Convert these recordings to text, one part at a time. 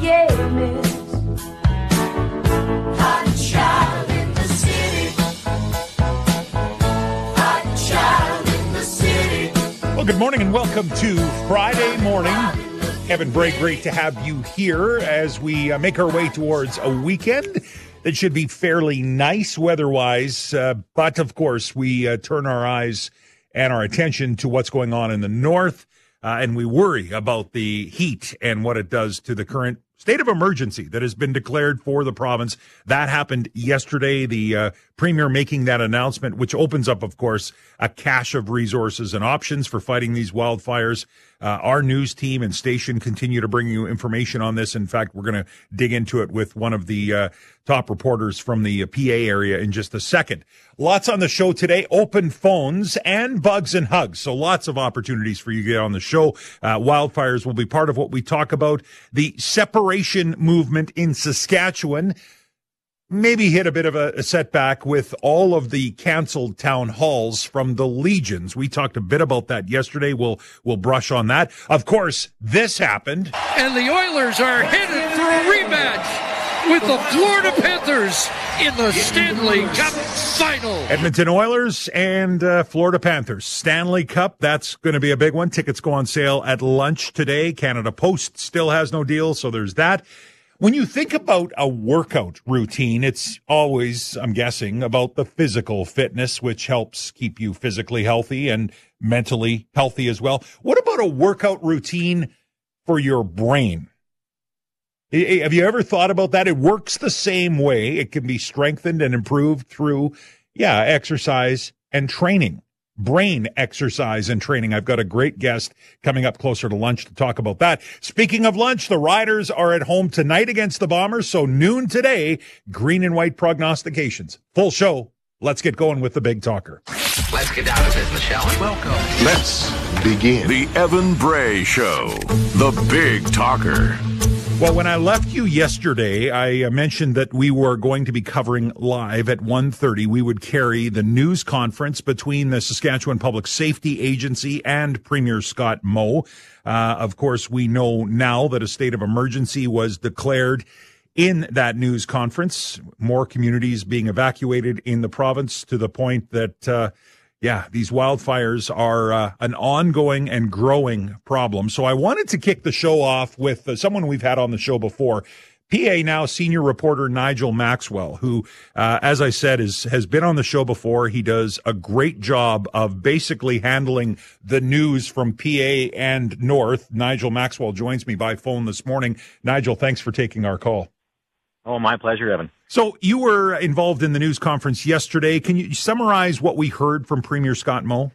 game is. Hot child in the city. Hot child in the city. Well, good morning and welcome to Friday morning. Kevin Bray, great to have you here as we make our way towards a weekend that should be fairly nice weather-wise. But, of course, we turn our eyes and our attention to what's going on in the north, and we worry about the heat and what it does to the current state of emergency that has been declared for the province. That happened yesterday, the premier making that announcement, which opens up, of course, a cache of resources and options for fighting these wildfires. Our news team and station continue to bring you information on this. In fact, we're going to dig into it with one of the top reporters from the PA area in just a second. Lots on the show today, open phones and bugs and hugs. So lots of opportunities for you to get on the show. Wildfires will be part of what we talk about. The separation movement in Saskatchewan maybe hit a bit of a setback with all of the canceled town halls from the Legions. We talked a bit about that yesterday. We'll brush on that. Of course, this happened. And the Oilers are headed for a rematch with the Florida Panthers in the Stanley Cup Final. Edmonton Oilers and Florida Panthers. Stanley Cup, that's going to be a big one. Tickets go on sale at lunch today. Canada Post still has no deal, so there's that. When you think about a workout routine, it's always, I'm guessing, about the physical fitness, which helps keep you physically healthy and mentally healthy as well. What about a workout routine for your brain? Have you ever thought about that? It works the same way. It can be strengthened and improved through, exercise and training. Brain exercise and training. I've got a great guest coming up closer to lunch to talk about that. Speaking of lunch, the Riders are at home tonight against the Bombers, so noon today, green and white prognostications. Full show. Let's get going with the Big Talker. Let's get down to business, shall we? Welcome. Let's begin. The Evan Bray Show, the Big Talker. Well, when I left you yesterday, I mentioned that we were going to be covering live at 1:30. We would carry the news conference between the Saskatchewan Public Safety Agency and Premier Scott Moe. Of course, we know now that a state of emergency was declared in that news conference. More communities being evacuated in the province to the point that these wildfires are an ongoing and growing problem. So I wanted to kick the show off with someone we've had on the show before, PA Now senior reporter Nigel Maxwell, who, as I said, has been on the show before. He does a great job of basically handling the news from PA and North. Nigel Maxwell joins me by phone this morning. Nigel, thanks for taking our call. Oh, my pleasure, Evan. So you were involved in the news conference yesterday. Can you summarize what we heard from Premier Scott Moe?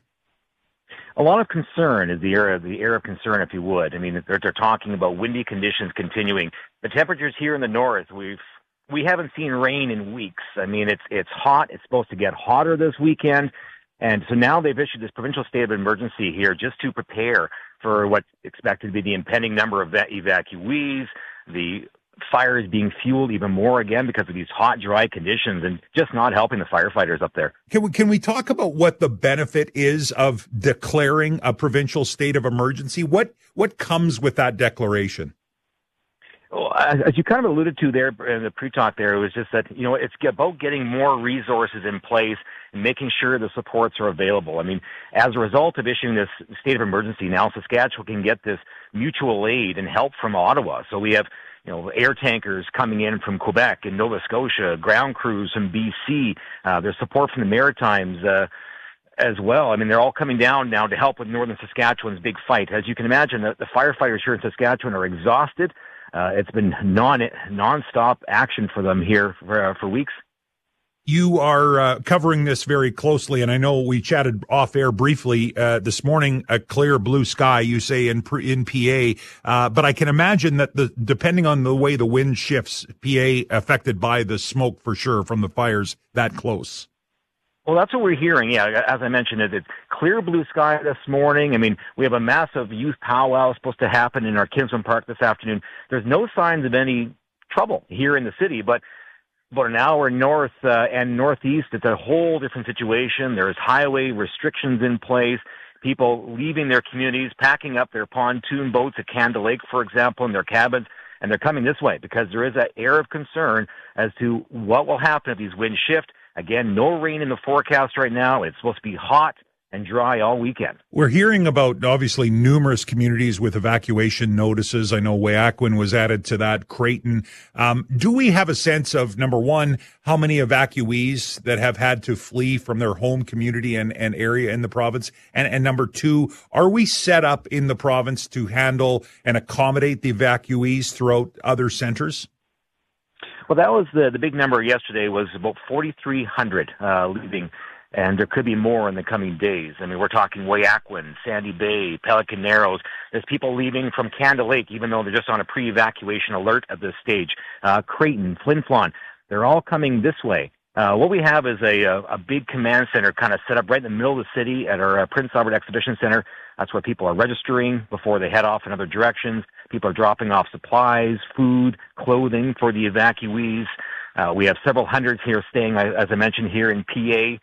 A lot of concern is the air of concern, if you would. I mean, they're talking about windy conditions continuing. The temperatures here in the north, we haven't seen rain in weeks. I mean, it's hot. It's supposed to get hotter this weekend. And so now they've issued this provincial state of emergency here just to prepare for what's expected to be the impending number of evacuees, the fire is being fueled even more again because of these hot, dry conditions and just not helping the firefighters up there. Can we talk about what the benefit is of declaring a provincial state of emergency? What comes with that declaration? Well, as you kind of alluded to there in the pre-talk there, it was just that, it's about getting more resources in place and making sure the supports are available. I mean, as a result of issuing this state of emergency, now Saskatchewan can get this mutual aid and help from Ottawa. So we have air tankers coming in from Quebec and Nova Scotia, ground crews from BC, there's support from the Maritimes as well. I mean, they're all coming down now to help with Northern Saskatchewan's big fight. As you can imagine, the firefighters here in Saskatchewan are exhausted. It's been non-stop action for them here for weeks. You are covering this very closely, and I know we chatted off air briefly this morning. A clear blue sky, you say in PA, but I can imagine that depending on the way the wind shifts, PA affected by the smoke for sure from the fires that close. Well, that's what we're hearing. Yeah, as I mentioned, it's clear blue sky this morning. I mean, we have a massive youth powwow supposed to happen in our Kinsman Park this afternoon. There's no signs of any trouble here in the city, but about an hour north and northeast, it's a whole different situation. There's highway restrictions in place. People leaving their communities, packing up their pontoon boats at Canada Lake, for example, in their cabins, and they're coming this way because there is an air of concern as to what will happen if these winds shift. Again, no rain in the forecast right now. It's supposed to be hot and dry all weekend. We're hearing about, obviously, numerous communities with evacuation notices. I know Wahakwen was added to that, Creighton. Do we have a sense of, number one, how many evacuees that have had to flee from their home community and area in the province? And number two, are we set up in the province to handle and accommodate the evacuees throughout other centers? Well, that was the big number yesterday, was about 4,300 leaving. And there could be more in the coming days. I mean, we're talking Wahakwen, Sandy Bay, Pelican Narrows. There's people leaving from Canada Lake, even though they're just on a pre-evacuation alert at this stage. Creighton, Flin Flon, they're all coming this way. What we have is a big command center kind of set up right in the middle of the city at our Prince Albert Exhibition Center. That's where people are registering before they head off in other directions. People are dropping off supplies, food, clothing for the evacuees. We have several hundreds here staying, as I mentioned, here in PA.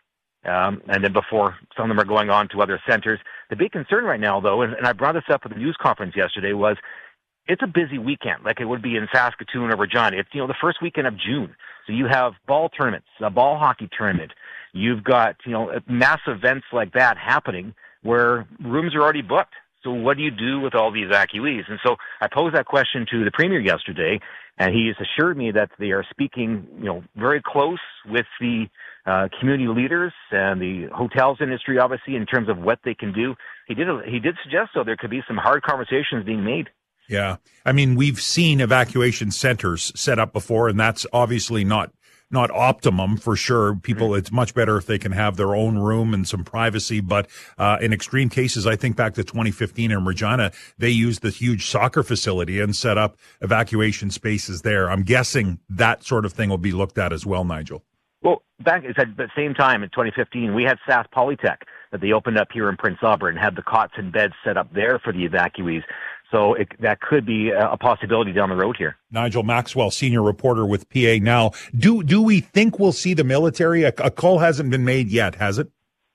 And then before some of them are going on to other centers. The big concern right now, though, and I brought this up at the news conference yesterday, was it's a busy weekend, like it would be in Saskatoon or Regina. It's, the first weekend of June. So you have ball tournaments, a ball hockey tournament. You've got, mass events like that happening where rooms are already booked. So what do you do with all the evacuees? And so I posed that question to the Premier yesterday, and he has assured me that they are speaking, very close with the community leaders and the hotels industry, obviously, in terms of what they can do. He did suggest, though, there could be some hard conversations being made. Yeah. I mean, we've seen evacuation centers set up before, and that's obviously not optimum for sure. People, it's much better if they can have their own room and some privacy. But in extreme cases, I think back to 2015 in Regina, they used the huge soccer facility and set up evacuation spaces there. I'm guessing that sort of thing will be looked at as well, Nigel. Well, back at the same time in 2015, we had SAS Polytech that they opened up here in Prince Albert and had the cots and beds set up there for the evacuees. So that could be a possibility down the road here. Nigel Maxwell, senior reporter with PA Now. Do we think we'll see the military? A call hasn't been made yet, has it?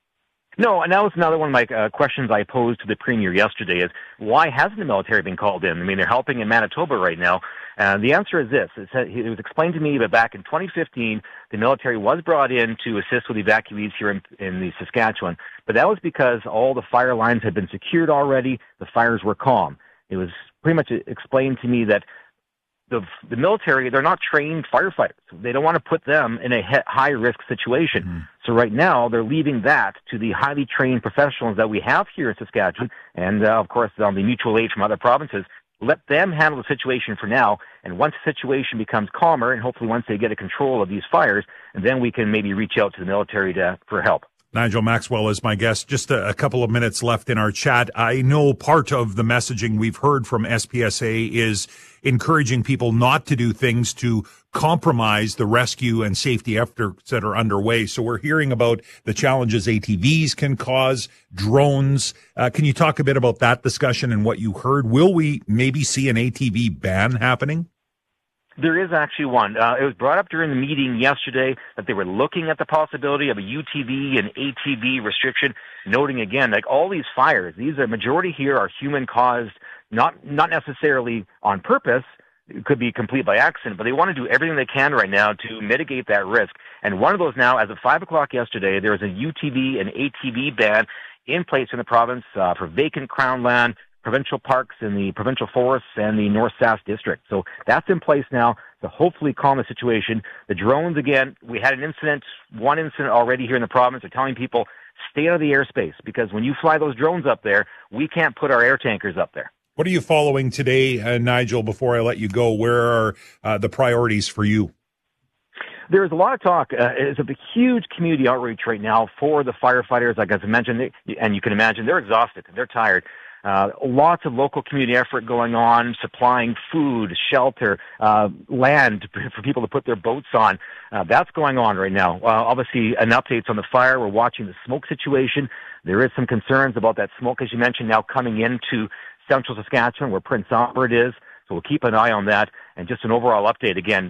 No, and that was another one of my questions I posed to the Premier yesterday is, why hasn't the military been called in? I mean, they're helping in Manitoba right now. And the answer is this. It was explained to me that back in 2015, the military was brought in to assist with evacuees here in the Saskatchewan. But that was because all the fire lines had been secured already. The fires were calm. It was pretty much explained to me that the military, they're not trained firefighters. They don't want to put them in a high-risk situation. Mm-hmm. So right now, they're leaving that to the highly trained professionals that we have here in Saskatchewan, and of course, on the mutual aid from other provinces. Let them handle the situation for now, and once the situation becomes calmer, and hopefully once they get a control of these fires, then we can maybe reach out to the military for help. Nigel Maxwell is my guest. Just a couple of minutes left in our chat. I know part of the messaging we've heard from SPSA is encouraging people not to do things to compromise the rescue and safety efforts that are underway. So we're hearing about the challenges ATVs can cause, drones. Can you talk a bit about that discussion and what you heard? Will we maybe see an ATV ban happening? There is actually one. It was brought up during the meeting yesterday that they were looking at the possibility of a UTV and ATV restriction, noting again, like all these fires, majority here are human-caused, not necessarily on purpose. It could be complete by accident, but they want to do everything they can right now to mitigate that risk. And one of those now, as of 5 o'clock yesterday, there was a UTV and ATV ban in place in the province for vacant Crown land, provincial parks in the provincial forests and the North Sask district. So that's in place now to hopefully calm the situation. The drones, again, we had one incident already here in the province. They're telling people, stay out of the airspace, because when you fly those drones up there, we can't put our air tankers up there. What are you following today, Nigel, before I let you go? Where are the priorities for you? There's a lot of talk. It's a huge community outreach right now for the firefighters. Like as I mentioned, and you can imagine, they're exhausted. They're tired. Lots of local community effort going on, supplying food, shelter, land for people to put their boats on. That's going on right now. Obviously, an update on the fire. We're watching the smoke situation. There is some concerns about that smoke, as you mentioned, now coming into central Saskatchewan, where Prince Albert is. So we'll keep an eye on that. And just an overall update again.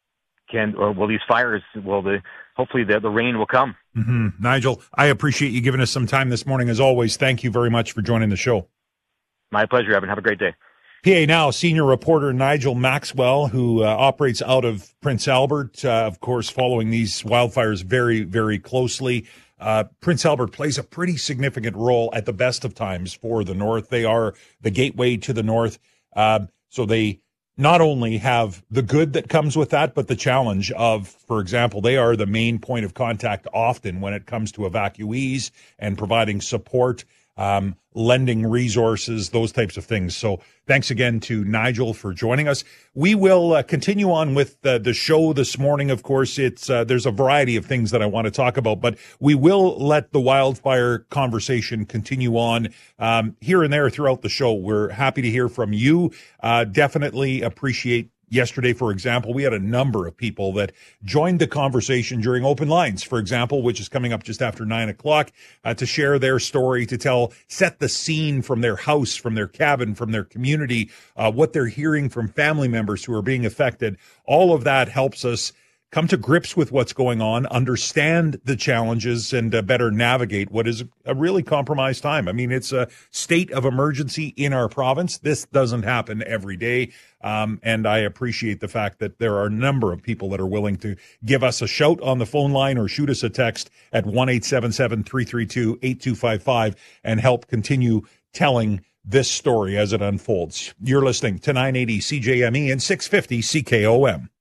Hopefully the rain will come. Mm-hmm. Nigel, I appreciate you giving us some time this morning. As always, thank you very much for joining the show. My pleasure, Evan. Have a great day. PA Now senior reporter Nigel Maxwell, who operates out of Prince Albert, of course, following these wildfires very, very closely. Prince Albert plays a pretty significant role at the best of times for the North. They are the gateway to the North. So they not only have the good that comes with that, but the challenge of, for example, they are the main point of contact often when it comes to evacuees and providing support, lending resources, those types of things. So thanks again to Nigel for joining us. We will continue on with the show this morning. Of course, there's a variety of things that I want to talk about, but we will let the wildfire conversation continue on here and there throughout the show. We're happy to hear from you. Definitely appreciate. Yesterday, for example, we had a number of people that joined the conversation during Open Lines, for example, which is coming up just after 9 o'clock, to share their story, to set the scene from their house, from their cabin, from their community, what they're hearing from family members who are being affected. All of that helps us come to grips with what's going on, understand the challenges, and better navigate what is a really compromised time. I mean, it's a state of emergency in our province. This doesn't happen every day. And I appreciate the fact that there are a number of people that are willing to give us a shout on the phone line or shoot us a text at 1-877-332-8255 and help continue telling this story as it unfolds. You're listening to 980 CJME and 650 CKOM.